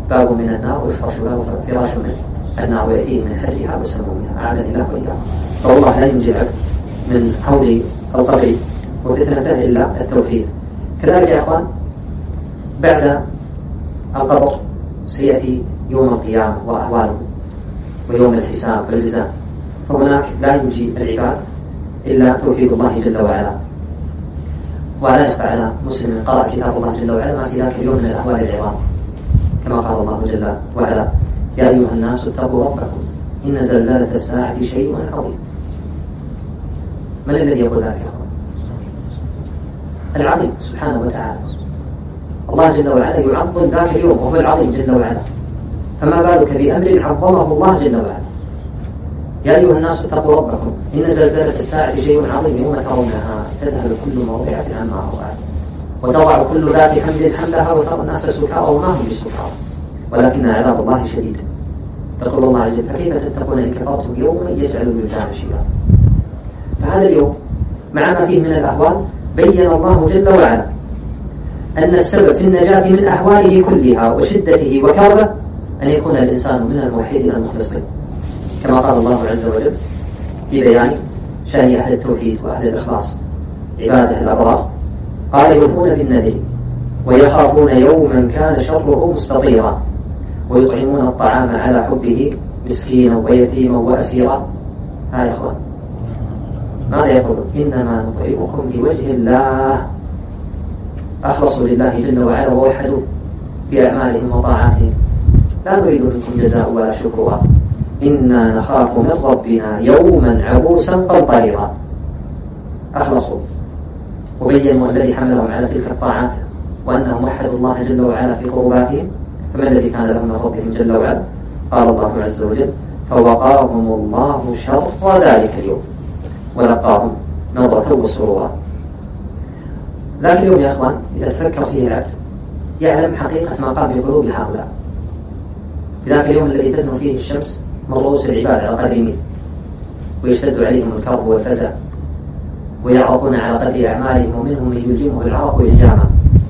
باب من النار ويفرش له فراش من النار ويأتيه من حرها وسمومها أعاذنا الله وإياكم. فوالله لا ينجي العبد من حول القبر وفتنته إلا التوحيد. كذلك يا أخوان بعد القبر سيأتي يوم القيامة وأهواله ويوم الحساب والجزاء، فهناك لا ينجي العباد إلا توحيد الله جل وعلا. ولا يخفى على مسلم قرأ كتاب الله جل وعلا ما في ذاك اليوم من الأهوال العظام، كما قال الله جل وعلا: يا أيها الناس اتقوا ربكم إن زلزلة الساعة شيء عظيم. من الذي يقول ذلك يا أخوان؟ العظيم سبحانه وتعالى. الله جل وعلا يعظم ذاك اليوم وهو العظيم جل وعلا، فما بالك بأمر عظمه الله جل وعلا. يا أيها الناس اتقوا ربكم إن زلزلة الساعة شيء عظيم يوم ترونها تذهل كل مرضعة عما أرضعت وتضع كل ذات حمل حملها وترى الناس سكارى وما هم بسكارى ولكن عذاب الله شديد. يقول الله عز وجل: فكيف تتقون إن كفرتم يوما يجعل الولدان شيبا. فهذا اليوم مع ما فيه من الأهوال بين الله جل وعلا أن السبب في النجاة من أهواله كلها وشدته وكربه أن يكون الإنسان من الموحدين المخلصين، كما قال الله عز وجل في بيان شأن أهل التوحيد وأهل الإخلاص عباده الأبرار: قال: يوفون بالنذر ويخافون يوما كان شره مستطيرا ويطعمون الطعام على حبه مسكينا ويتيما وأسيرا. ها يا إخوان ماذا يقول؟ إنما نطعمكم لوجه الله، أخلصوا لله جل وعلا ووحدوا في أعمالهم وطاعاتهم، لا نريد منكم جزاء ولا شكورا إنا نخاف من ربنا يوما عبوسا قمطريرا. أخلصوا وبينوا الذي حملهم على تلك الطاعات وأنهم وحدوا الله جل وعلا في قرباتهم، فما الذي كان لهم من ربهم جل وعلا؟ قال الله عز وجل: فوقاهم الله شر ذلك اليوم ولقاهم نظرة وسرورا. ذاك اليوم يا أخوان إذا تفكر فيه العبد يعلم حقيقة ما قام بقلوب هؤلاء. في ذاك اليوم الذي تدنو فيه الشمس من رؤوس العباد على قدر ميل ويشتد عليهم الكرب والفزع ويعرقون على قدر أعمالهم ومنهم من يلجمه العرق إلجاما،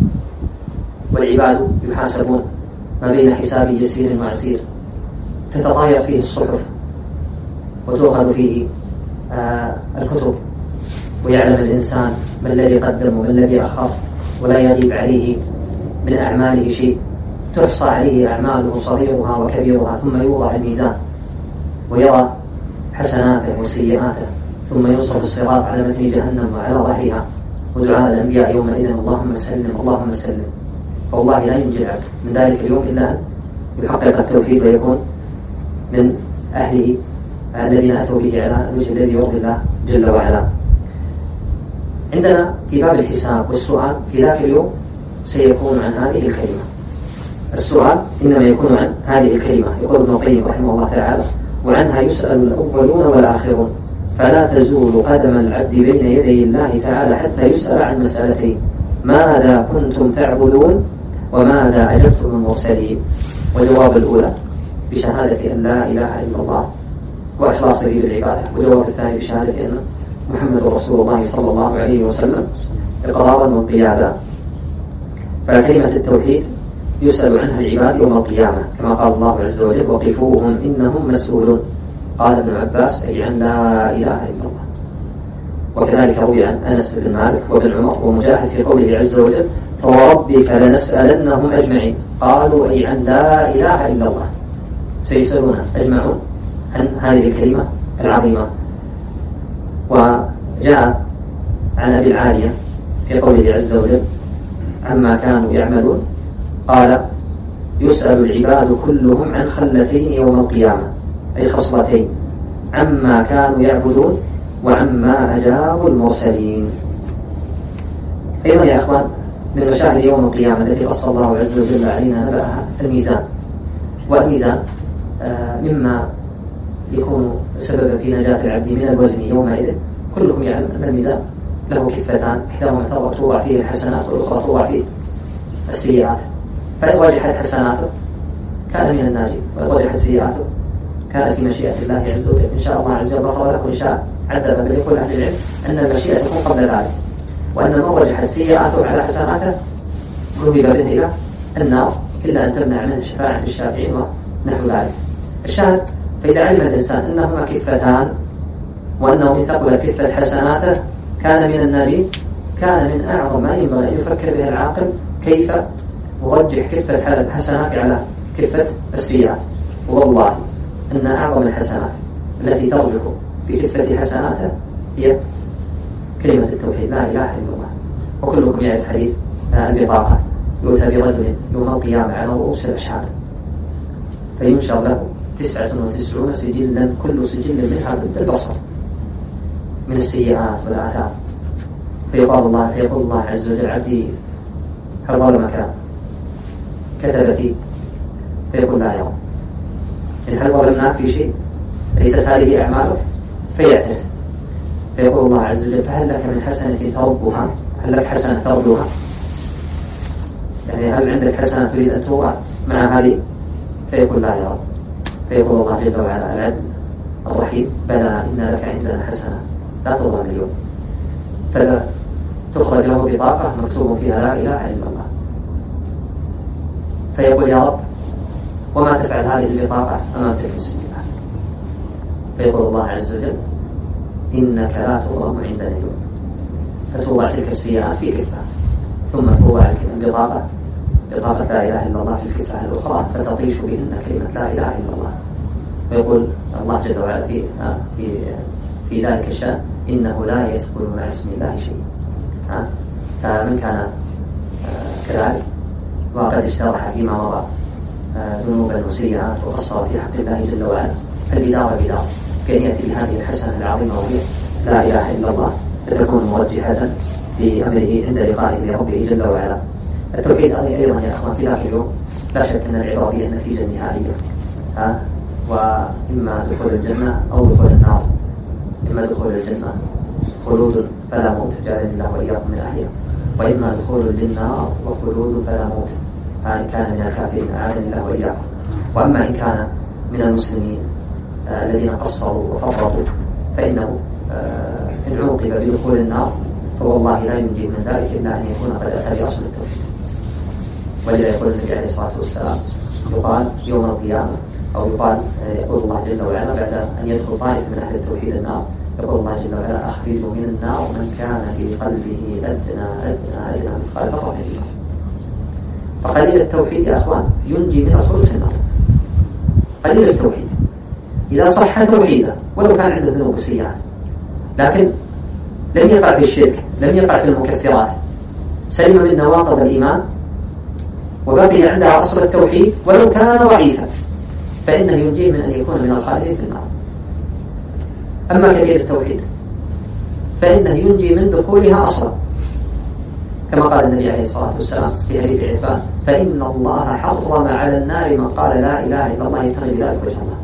والعباد يحاسبون ما بين حساب يسير وعسير تتطاير فيه الصحف وتؤخذ فيه آه الكتب ويعلم الإنسان ما الذي قدم وما الذي أخر ولا يغيب عليه من أعماله شيء، تحصى عليه أعماله صغيرها وكبيرها ثم يوضع الميزان ويرى حسناته وسيئاته ثم ينصب الصراط على متن جهنم وعلى ظهرها ودعاء الأنبياء يومئذ: اللهم سلم اللهم سلم. فوالله لا ينجي العبد من ذلك اليوم إلا أن يحقق التوحيد ويكون من أهله الذين أتوا به على الوجه الذي يرضي الله جل وعلا. عندنا في باب الحساب والسؤال في ذاك اليوم سيكون عن هذه الكلمة. السؤال إنما يكون عن هذه الكلمة. يقول ابن القيم رحمه الله تعالى: وعنها يسأل الأولون والآخرون فلا تزول قدم العبد بين يدي الله تعالى حتى يسأل عن مسألتين: ماذا كنتم تعبدون وماذا أجبتم المرسلين. وجواب الأولى بشهادة أن لا إله إلا الله وإخلاصه للعبادة، وجواب الثاني بشهادة أن محمد رسول الله صلى الله عليه وسلم إقرارا وانقيادا. فكلمة التوحيد يسأل عنها العباد يوم القيامة كما قال الله عز وجل: وقفوهم إنهم مسؤولون. قال ابن عباس: أي عن لا إله إلا الله. وكذلك روي عن أنس بن مالك وابن عمر ومجاهد في قوله عز وجل: فوربك لنسألنهم أجمعين. قالوا: أي عن لا إله إلا الله. سيسألون أجمعون عن هذه الكلمة العظيمة. وجاء عن أبي العالية في قوله عز وجل عما كانوا يعملون قال: يسأل العباد كلهم عن خلتين يوم القيامة، أي خصلتين: عما كانوا يعبدون وعما أجابوا المرسلين. أيضا يا أخوان من مشاهد يوم القيامة التي قص الله عز وجل علينا نبأها الميزان. والميزان مما يكون سببا في نجاة العبد من الوزن يومئذ. كلكم يعلم أن الميزان له كفتان، إحداهما توضع فيه الحسنات والأخرى توضع فيه السيئات، فإن رجحت حسناته كان من الناجين، وإن رجحت سيئاته كان في مشيئة الله عز وجل. إن شاء الله عز وجل غفر لكم، إن شاء عذب. بل يقول أهل العلم أن المشيئة تكون قبل ذلك، وأن من رجحت سيئاته على حسناته ذهب به إلى النار إلا أن تمنع منه شفاعة الشافعين ونحو ذلك. الشاهد، فإذا علم الإنسان أنهما كفتان وأنه إن ثقلت كفة حسناته كان من الناجين، كان من أعظم ما ينبغي أن يفكر به العاقل كيف يرجح كفة حسناته على كفة السيئات. والله أن أعظم الحسنات التي ترجح بكفة حسناته هي كلمة التوحيد، لا إله إلا الله. وكلكم يعرف حديث البطاقة، يؤتى برجل يوم القيامة على رؤوس الأشهاد فينشر له تسعة وتسعون سجلا، كل سجل منها ضد البصر من السيئات والآثام. فيقال الله فيقول الله عز وجل: عبدي هل ظلمك كتبتي؟ فيقول: لا يوم. إن هل ظلمناك في شيء؟ ليست هذه أعمالك؟ فيعترف. فيقول الله عز وجل: فهل لك من حسنة تربها؟ هل لك حسنة تربها؟ يعني هل عندك حسنة تريد أن توضع مع هذه؟ فيقول: لا يا رب. فيقول الله جل وعلا العدل الرحيم: بلى إن لك عندنا حسنة لا تظلم اليوم. فلا تخرج له بطاقة مكتوب فيها لا إله إلا الله. فيقول: يا رب وما تفعل هذه البطاقة أمام تلك السجلات؟ فيقول الله عز وجل: إنك لا تظلم عندنا اليوم. فتوضع تلك السيئات في كفة، ثم توضع البطاقة بطاقة لا إله إلا الله في الكفة الأخرى فتطيش بهن كلمة لا إله إلا الله. ويقول الله جل وعلا في في في ذلك الشأن: إنه لا يذكر مع اسم الله شيء. فمن كان كذلك وقد اشترح فيما مضى ذنوبا وسيئات وقصر في حق الله جل وعلا، فالبدار بدار كأن يأتي بهذه الحسنة العظيمة وهي لا إله إلا الله، فتكون موجهة في أمره عند لقائه لربه جل وعلا. التوحيد أيضا يا أخوان في ذاك اليوم لا شك أن العبرة هي النتيجة النهائية، ها وإما دخول الجنة أو دخول النار. إما دخول الجنة خلود فلا موت، جعلني الله وإياكم من أهلها، وإما دخول للنار وخلود فلا موت، إن كان من الكافرين أعاذني الله وإياكم. وأما إن كان من المسلمين آه الذين قصروا وفرطوا فإنه آه إن عوقب بدخول النار فوالله لا ينجي من ذلك إلا أن يكون قد أتى بأصل التوحيد. ولذا يقول النبي عليه الصلاة والسلام: يقال يوم القيامة، أو يقال يقول الله جل وعلا بعد أن يدخل طائف من أهل التوحيد النار، يقول الله جل وعلا: أخرجوا من النار من كان في قلبه أدنى أدنى أدنى مثقال ذرة من الإيمان. فقليل التوحيد يا أخوان ينجي من الخلود في النار. قليل التوحيد إذا صح توحيده ولو كان عنده ذنوب وسيئات، لكن لم يقع في الشرك، لم يقع في المكفرات، سلم من نواقض الإيمان وبقي عندها أصل التوحيد ولو كان ضعيفا، فإنه ينجيه من أن يكون من الخالدين في النار. أما كبير التوحيد فإنه ينجي من دخولها أصلا، كما قال النبي عليه الصلاة والسلام في حديث عتبان: فإن الله حرم على النار من قال لا إله إلا الله يبتغي بذلك وجه الله.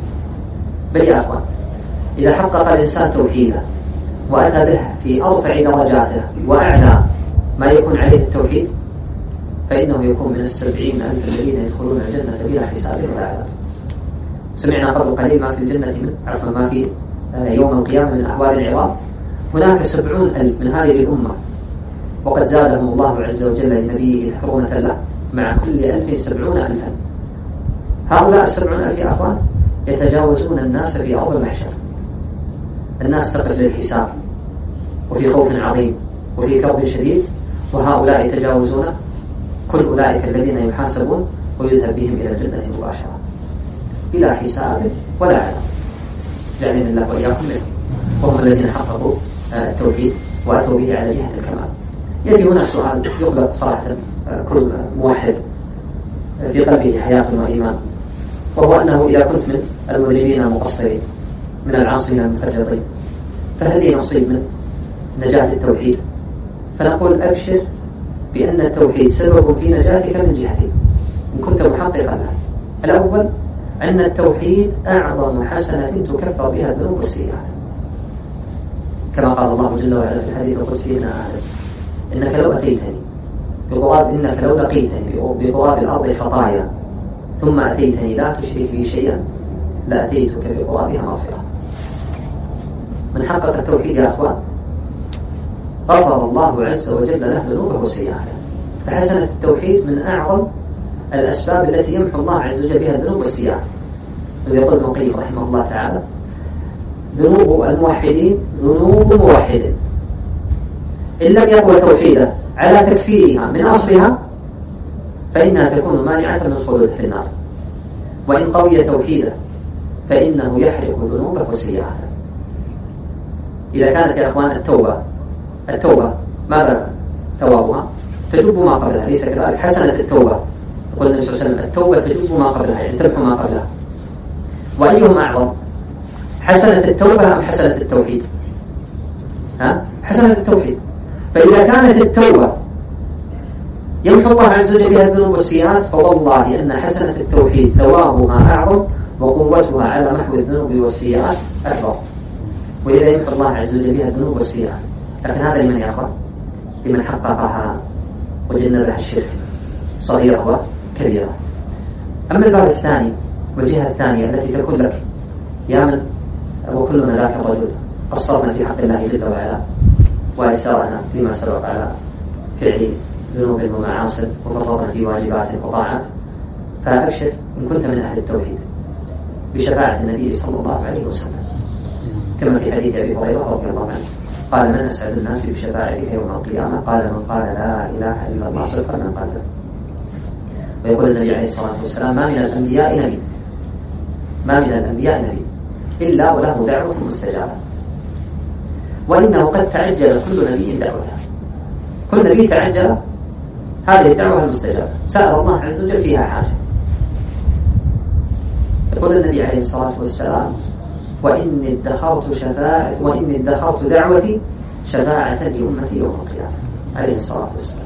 بل يا أخوان، إذا حقق الإنسان توحيده وأتى به في أرفع درجاته وأعلى ما يكون عليه التوحيد فإنه يكون من السبعين ألف الذين يدخلون الجنة بلا حساب ولا عذاب. سمعنا قبل قليل ما في الجنة من عرفنا ما في يوم القيامة من أحوال العظام. هناك سبعون ألف من هذه الأمة وقد زادهم الله عز وجل لنبيه تكرمة له، مع كل ألف سبعون ألفا. هؤلاء السبعون ألف يا أخوان يتجاوزون الناس في أرض المحشر. الناس تقف للحساب وفي خوف عظيم وفي كرب شديد، وهؤلاء يتجاوزون كل أولئك الذين يحاسبون ويذهب بهم إلى الجنة مباشرة بلا حساب ولا عذاب. جعلنا الله وإياكم منهم، وهم الذين حققوا التوحيد وأتوا به على جهة الكمال. يأتي هنا سؤال يقلق صراحة كل موحد في قلبه حياة وإيمان، وهو أنه إذا كنت من المذنبين المقصرين من العاصين المفرطين فهل لي نصيب من نجاة التوحيد؟ فنقول: أبشر بأن التوحيد سبب في نجاتك من جهتين إن كنت محققا له. الأول أن التوحيد أعظم حسنة تكفر بها الذنوب والسيئات، كما قال الله جل وعلا في الحديث القدسي: يا آدم إنك لو أتيتني بقراب إنك لو لقيتني بقراب الأرض خطايا ثم أتيتني لا تشرك بي شيئا لأتيتك بقرابها مغفرة. من حقق التوحيد يا أخوان غفر الله عز وجل له ذنوبه وسيئاته. فحسنة التوحيد من أعظم الأسباب التي يمحو الله عز وجل بها الذنوب والسيئات. يقول ابن القيم رحمه الله تعالى: ذنوب الموحدين ذنوب موحد إن لم يقوى توحيده على تكفيرها من أصلها فإنها تكون مانعة من الخلود في النار، وإن قوي توحيده فإنه يحرق ذنوبه وسيئاته. إذا كانت يا أخوان التوبة التوبة ماذا ثوابها؟ تجب ما قبلها، ليس كذلك؟ حسنة التوبة يقول النبي صلى الله عليه وسلم: التوبة تجب ما قبلها، يعني تمحو ما قبلها. وأيهم أعظم، حسنة التوبة أم حسنة التوحيد؟ ها؟ حسنة التوحيد. فإذا كانت التوبة يمحو الله عز وجل بها الذنوب والسيئات فوالله أن حسنة التوحيد ثوابها أعظم وقوتها على محو الذنوب والسيئات أكبر، وإذا يمحو الله عز وجل بها الذنوب والسيئات. لكن هذا لمن يقرأ؟ لمن حققها وجنبها الشرك صغيرة وكبيرة. أما الباب الثاني والجهة الثانية التي تكون لك يا من وكلنا ذاك الرجل قصرنا في حق الله جل وعلا وإسرارنا فيما سبق على فعل ذنوب ومعاصي وفرطنا في واجبات وطاعات، فأبشر إن كنت من أهل التوحيد بشفاعة النبي صلى الله عليه وسلم، كما في حديث أبي هريرة رضي الله عنه قال: من أسعد الناس بشفاعتك يوم القيامة؟ قال: من قال لا إله إلا الله صدقا من قلبه. ويقول النبي عليه الصلاة والسلام: ما من الأنبياء نبي ما من الأنبياء نبي إلا وله دعوة مستجابة، وإنه قد تعجل كل نبي دعوته. كل نبي تعجل هذه الدعوة المستجابة، سأل الله عز وجل فيها حاجة. يقول النبي عليه الصلاة والسلام: وإني ادخرت شفاعة وإني ادخرت دعوتي شفاعة لأمتي يوم القيامة عليه الصلاة والسلام.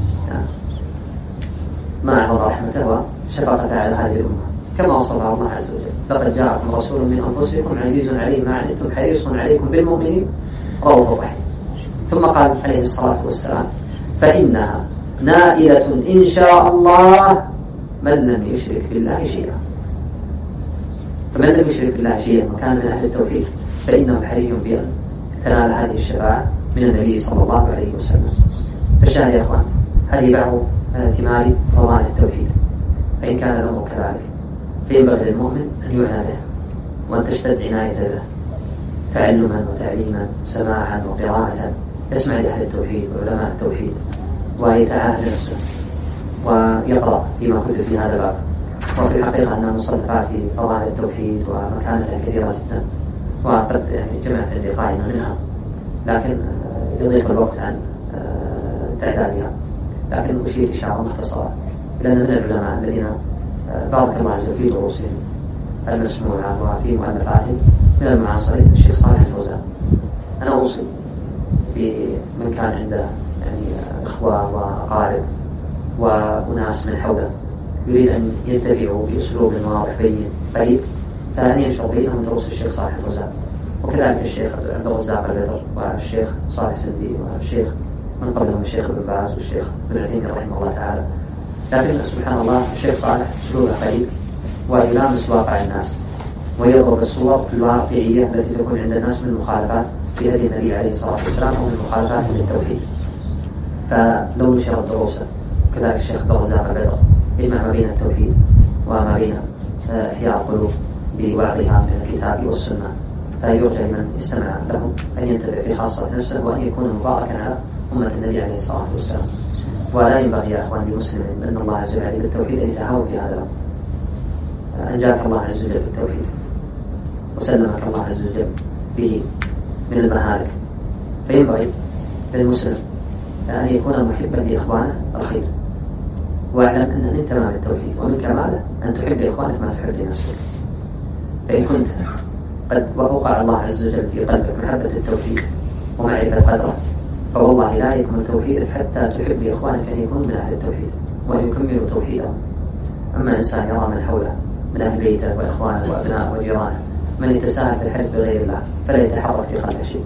ما أعظم رحمته وشفقته على هذه الأمة، كما وصفها الله عز وجل: لقد جاءكم رسول من أنفسكم عزيز عليه ما عنتم حريص عليكم بالمؤمنين رؤوف رحيم. ثم قال عليه الصلاة والسلام: فإنها نائلة إن شاء الله من لم يشرك بالله شيئا. فمن لم يشرك بالله شيئا وكان من أهل التوحيد فإنه حري بأن تنال هذه الشفاعة من النبي صلى الله عليه وسلم. فالشاهد يا أخوان، هذه بعض ثمار فضائل التوحيد، فإن كان الأمر كذلك فينبغي للمؤمن أن يعنى به وأن تشتد عنايته به تعلما وتعليما سماعا وقراءة، يسمع لأهل التوحيد وعلماء التوحيد ويتعاهد نفسه ويقرأ فيما كتب في هذا الباب. وفي الحقيقة أن مصنفات في فضائل التوحيد ومكانتها كثيرة جدا، وقد يعني جمعت عندي قائمة منها لكن يضيق الوقت عن تعدادها، لكن أشير إشارة مختصرة لأن من العلماء الذين بارك الله عز وجل في دروسهم المسموعة وفي مؤلفاتهم من المعاصرين الشيخ صالح الفوزان. أنا أوصي بمن كان عنده يعني إخوة وأقارب وناس من حوله يريد أن ينتفعوا بأسلوب واضح بين قريب، فأن ينشر بينهم دروس الشيخ صالح الفوزان، وكذلك الشيخ عبد الرزاق البدر والشيخ صالح سندي والشيخ من قبلهم الشيخ ابن باز والشيخ ابن عثيمين رحمه الله تعالى. لكن سبحان الله الشيخ صالح أسلوبه قريب ويلامس واقع الناس ويضرب الصور الواقعية التي تكون عند الناس من المخالفات في هدي النبي عليه الصلاة والسلام أو من المخالفات للتوحيد. فلو نشرت دروسه كذلك الشيخ عبد الرزاق البدر يجمع ما بين التوحيد وما بين إحياء القلوب بوعظها من الكتاب والسنة، فيرجى لمن استمع لهم أن ينتفع في خاصة نفسه وأن يكون مباركا على أمة النبي عليه الصلاة والسلام. ولا ينبغي يا أخوان لمسلم أن الله عز وجل بالتوحيد أن يتهاون في هذا الأمر. أنجاك الله عز وجل بالتوحيد وسلمك الله عز وجل به من المهالك، فينبغي للمسلم أن يكون محبا لإخوانه الخير، واعلم أن من تمام التوحيد ومن كماله أن تحب لإخوانك ما تحب لنفسك. فإن كنت قد وقع الله عز وجل في قلبك محبة التوحيد ومعرفة قدره فوالله لا يكمل توحيدك حتى تحب لإخوانك أن يكونوا من أهل التوحيد وأن يكملوا توحيدهم. أما إنسان يرى من حوله من أهل بيته وإخوانه وأبنائه وجيرانه من يتساهل في الحلف بغير الله فلا يتحرك في قلبه شيء،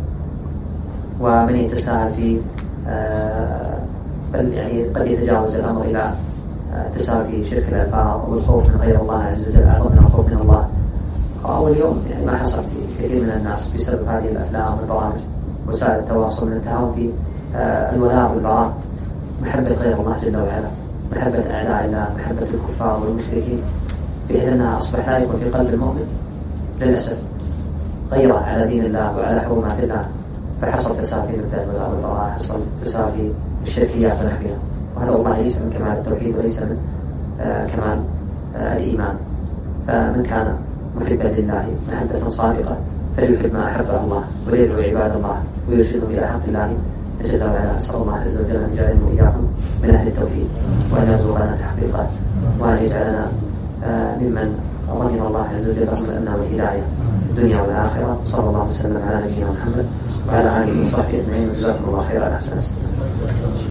ومن يتساهل في آه بل يعني قد يتجاوز الأمر إلى آه تساهل في شرك الألفاظ والخوف من غير الله عز وجل أعظم من الخوف من الله. أول يوم يعني ما حصل في كثير من الناس بسبب هذه الأفلام والبرامج وسائل التواصل من التهاون في آه الولاء والبراء، محبة غير الله جل وعلا محبة أعداء الله، محبة الكفار والمشركين، بحيث أنها أصبح لا يكون في قلب المؤمن للأسف غيرة على دين الله وعلى حرمات الله، فحصل تساوي في الدم والبراء، حصل تساوي في الشركيات ونحوها، وهذا والله ليس من كمال التوحيد وليس من آه كمال آه الإيمان. فمن كان محبا لله محبة صادقة فليحب ما أحبه الله ويدعو عباد الله ويرشدهم إلى حق الله جل وعلا. أسأل الله عز وجل أن يجعلنا وإياكم من أهل التوحيد، وأن يرزقنا تحقيقه، وأن يجعلنا آه ممن ضمن الله عز وجل لهم الأمن والهداية في الدنيا والآخرة. صلى الله وسلم على نبينا محمد وعلى آله وصحبه أجمعين، جزاكم الله خيرا. أحسن.